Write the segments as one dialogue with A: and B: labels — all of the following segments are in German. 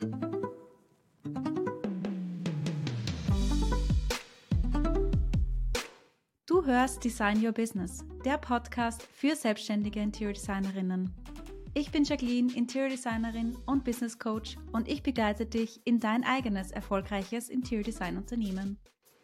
A: Du hörst Design Your Business, der Podcast für selbstständige Interior-Designerinnen. Ich bin Jacqueline, Interior-Designerin und Business Coach und ich begleite dich in dein eigenes erfolgreiches Interior-Design-Unternehmen.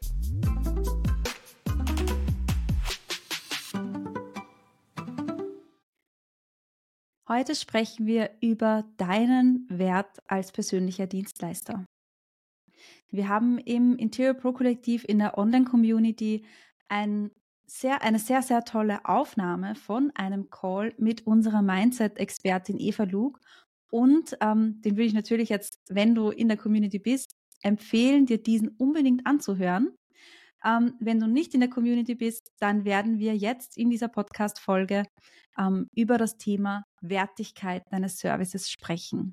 A: Heute sprechen wir über deinen Wert als persönlicher Dienstleister. Wir haben im Interior Pro Kollektiv in der Online-Community eine sehr, sehr tolle Aufnahme von einem Call mit unserer Mindset-Expertin Eva Lug. Und den würde ich natürlich jetzt, wenn du in der Community bist, empfehlen, dir diesen unbedingt anzuhören. Wenn du nicht in der Community bist, dann werden wir jetzt in dieser Podcast-Folge über das Thema Wertigkeit deines Services sprechen.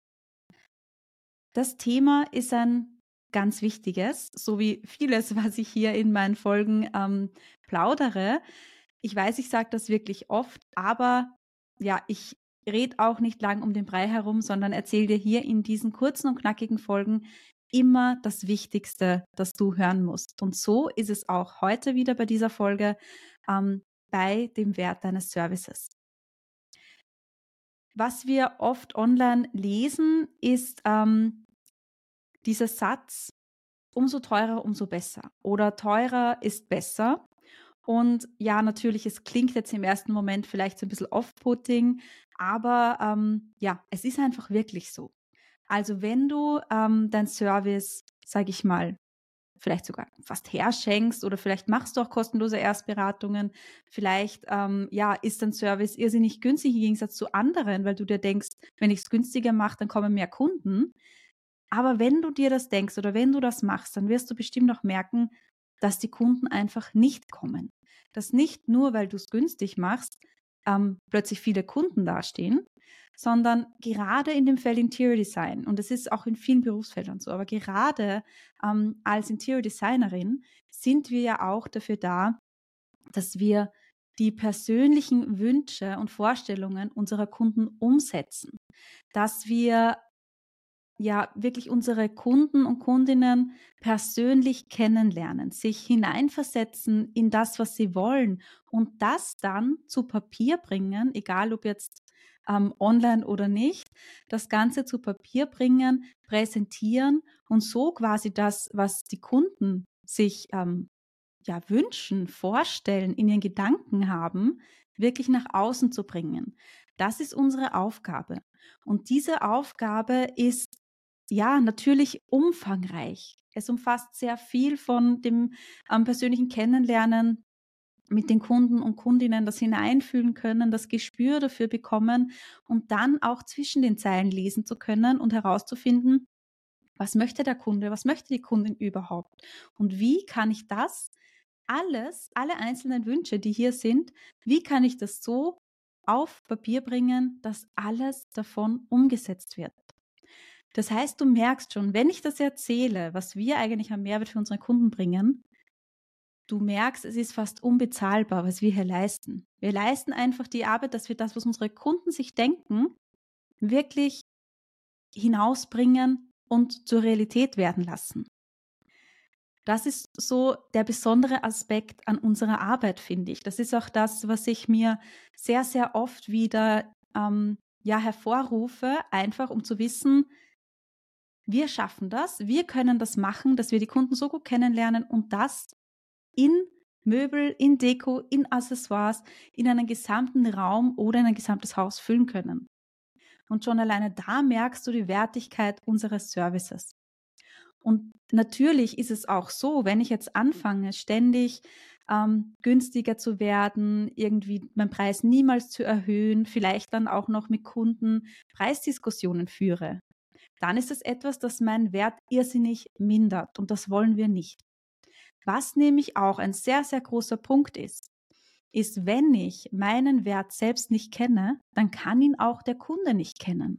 A: Das Thema ist ein ganz wichtiges, so wie vieles, was ich hier in meinen Folgen plaudere. Ich weiß, ich sage das wirklich oft, aber ja, ich rede auch nicht lang um den Brei herum, sondern erzähle dir hier in diesen kurzen und knackigen Folgen immer das Wichtigste, das du hören musst. Und so ist es auch heute wieder bei dieser Folge bei dem Wert deines Services. Was wir oft online lesen, ist dieser Satz, umso teurer, umso besser oder teurer ist besser. Und ja, natürlich, es klingt jetzt im ersten Moment vielleicht so ein bisschen off-putting, aber ja, es ist einfach wirklich so. Also wenn du dein Service, sage ich mal, vielleicht sogar fast herschenkst oder vielleicht machst du auch kostenlose Erstberatungen, vielleicht ja, ist dein Service irrsinnig günstig im Gegensatz zu anderen, weil du dir denkst, wenn ich es günstiger mache, dann kommen mehr Kunden. Aber wenn du dir das denkst oder wenn du das machst, dann wirst du bestimmt auch merken, dass die Kunden einfach nicht kommen. Dass nicht nur, weil du es günstig machst, plötzlich viele Kunden dastehen, sondern gerade in dem Feld Interior Design, und das ist auch in vielen Berufsfeldern so, aber gerade als Interior Designerin sind wir ja auch dafür da, dass wir die persönlichen Wünsche und Vorstellungen unserer Kunden umsetzen, dass wir ja wirklich unsere Kunden und Kundinnen persönlich kennenlernen, sich hineinversetzen in das, was sie wollen und das dann zu Papier bringen, egal ob jetzt online oder nicht, das Ganze zu Papier bringen, präsentieren und so quasi das, was die Kunden sich ja, wünschen, vorstellen, in ihren Gedanken haben, wirklich nach außen zu bringen. Das ist unsere Aufgabe. Und diese Aufgabe ist ja, natürlich umfangreich. Es umfasst sehr viel von dem persönlichen Kennenlernen mit den Kunden und Kundinnen, das Hineinfühlen können, das Gespür dafür bekommen und dann auch zwischen den Zeilen lesen zu können und herauszufinden, was möchte der Kunde, was möchte die Kundin überhaupt und wie kann ich das alles, alle einzelnen Wünsche, die hier sind, wie kann ich das so auf Papier bringen, dass alles davon umgesetzt wird. Das heißt, du merkst schon, wenn ich das erzähle, was wir eigentlich am Mehrwert für unsere Kunden bringen, du merkst, es ist fast unbezahlbar, was wir hier leisten. Wir leisten einfach die Arbeit, dass wir das, was unsere Kunden sich denken, wirklich hinausbringen und zur Realität werden lassen. Das ist so der besondere Aspekt an unserer Arbeit, finde ich. Das ist auch das, was ich mir sehr, sehr oft wieder ja, hervorrufe, einfach um zu wissen, wir schaffen das, wir können das machen, dass wir die Kunden so gut kennenlernen und das in Möbel, in Deko, in Accessoires, in einen gesamten Raum oder in ein gesamtes Haus füllen können. Und schon alleine da merkst du die Wertigkeit unseres Services. Und natürlich ist es auch so, wenn ich jetzt anfange, ständig günstiger zu werden, irgendwie meinen Preis niemals zu erhöhen, vielleicht dann auch noch mit Kunden Preisdiskussionen führe, dann ist es etwas, das meinen Wert irrsinnig mindert und das wollen wir nicht. Was nämlich auch ein sehr, sehr großer Punkt ist, wenn ich meinen Wert selbst nicht kenne, dann kann ihn auch der Kunde nicht kennen.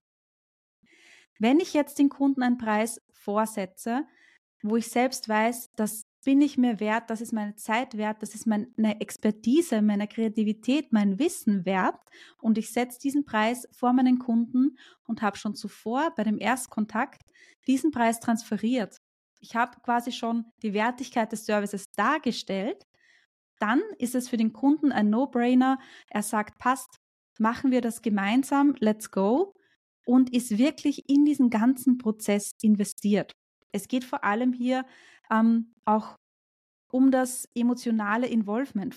A: Wenn ich jetzt den Kunden einen Preis vorsetze, wo ich selbst weiß, das bin ich mir wert, das ist meine Zeit wert, das ist meine Expertise, meine Kreativität, mein Wissen wert und ich setze diesen Preis vor meinen Kunden und habe schon zuvor bei dem Erstkontakt diesen Preis transferiert. Ich habe quasi schon die Wertigkeit des Services dargestellt. Dann ist es für den Kunden ein No-Brainer. Er sagt, passt, machen wir das gemeinsam, let's go, und ist wirklich in diesen ganzen Prozess investiert. Es geht vor allem hier auch um das emotionale Involvement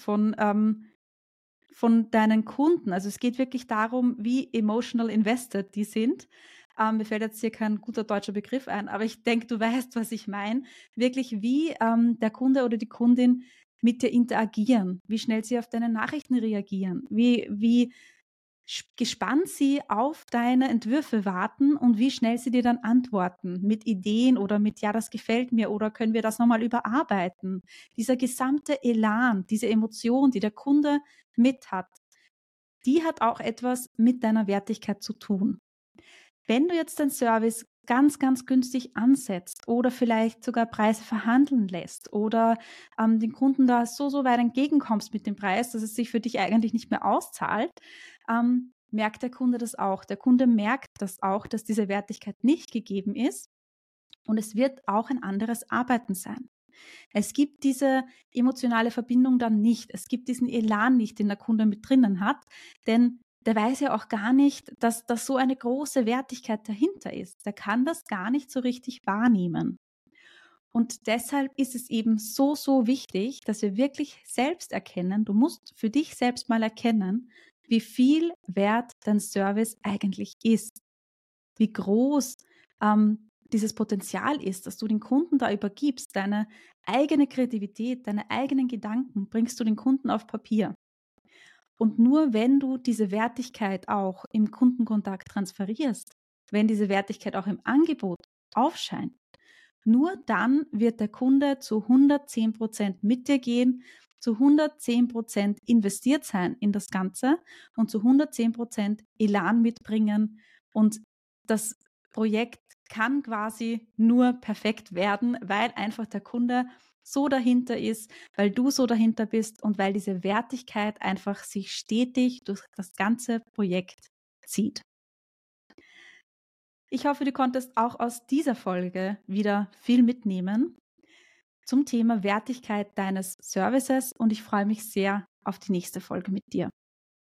A: von deinen Kunden. Also es geht wirklich darum, wie emotional invested die sind. Mir fällt jetzt hier kein guter deutscher Begriff ein, aber ich denke, du weißt, was ich meine. Wirklich, wie der Kunde oder die Kundin mit dir interagieren, wie schnell sie auf deine Nachrichten reagieren, wie gespannt sie auf deine Entwürfe warten und wie schnell sie dir dann antworten mit Ideen oder mit, ja, das gefällt mir oder können wir das nochmal überarbeiten. Dieser gesamte Elan, diese Emotion, die der Kunde mit hat, die hat auch etwas mit deiner Wertigkeit zu tun. Wenn du jetzt den Service ganz, ganz günstig ansetzt oder vielleicht sogar Preise verhandeln lässt oder den Kunden da so weit entgegenkommst mit dem Preis, dass es sich für dich eigentlich nicht mehr auszahlt, merkt der Kunde das auch. Der Kunde merkt das auch, dass diese Wertigkeit nicht gegeben ist und es wird auch ein anderes Arbeiten sein. Es gibt diese emotionale Verbindung dann nicht. Es gibt diesen Elan nicht, den der Kunde mit drinnen hat, denn der weiß ja auch gar nicht, dass da so eine große Wertigkeit dahinter ist. Der kann das gar nicht so richtig wahrnehmen. Und deshalb ist es eben so wichtig, dass wir wirklich selbst erkennen, du musst für dich selbst mal erkennen, wie viel wert dein Service eigentlich ist, wie groß dieses Potenzial ist, dass du den Kunden da übergibst, deine eigene Kreativität, deine eigenen Gedanken bringst du den Kunden auf Papier. Und nur wenn du diese Wertigkeit auch im Kundenkontakt transferierst, wenn diese Wertigkeit auch im Angebot aufscheint, nur dann wird der Kunde zu 110% mit dir gehen, zu 110% investiert sein in das Ganze und zu 110% Elan mitbringen. Und das Projekt kann quasi nur perfekt werden, weil einfach der Kunde so dahinter ist, weil du so dahinter bist und weil diese Wertigkeit einfach sich stetig durch das ganze Projekt zieht. Ich hoffe, du konntest auch aus dieser Folge wieder viel mitnehmen zum Thema Wertigkeit deines Services und ich freue mich sehr auf die nächste Folge mit dir.